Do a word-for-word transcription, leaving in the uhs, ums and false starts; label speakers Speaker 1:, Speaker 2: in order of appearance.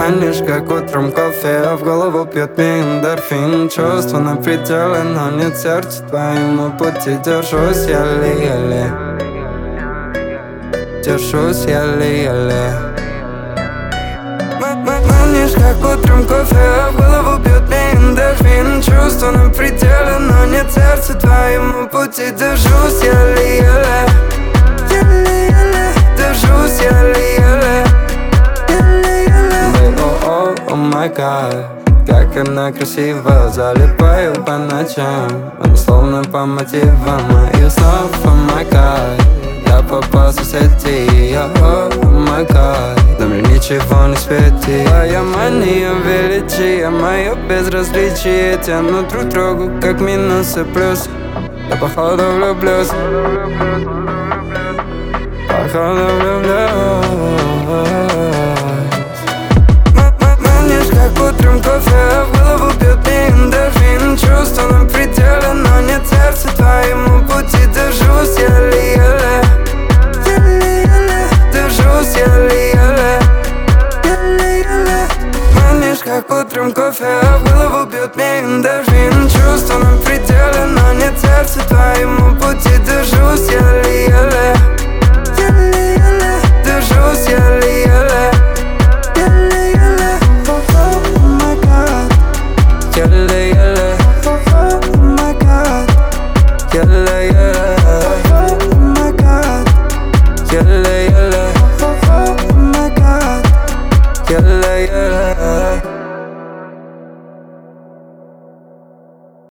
Speaker 1: Манишь, как утром кофе, а в голову пьет мне эндорфин. Чувства на пределе, но нет сердца твоему пути. Держусь еле-еле, держусь еле-еле. Манишь, как утром кофе, а в голову бьет мне эндорфин. Чувства на пределе, но нет сердца твоему пути. Держусь еле-еле, еле-еле, держусь еле-еле. О май гад, как она красиво, залипаю по ночам. Она словно по мотивам моих снов. О май гад, я попался в сети. О май гад, на мне ничего не светит. Твоя мания величия, мое безразличие тянут друг другу, как минус и плюс. Я походу влюблюсь, походу влюблюсь. Манишь, как утром кофе, а в голову бьет мне эндорфин. Чувства на пределе, но